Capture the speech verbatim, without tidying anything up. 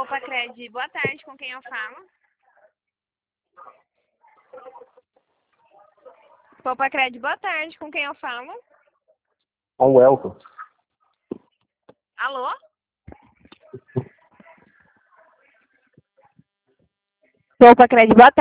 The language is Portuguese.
Poupa Cred, boa tarde, com quem eu falo? Poupa Cred, boa tarde, com quem eu falo? Com o Elton. Alô? Poupa Cred, boa tarde.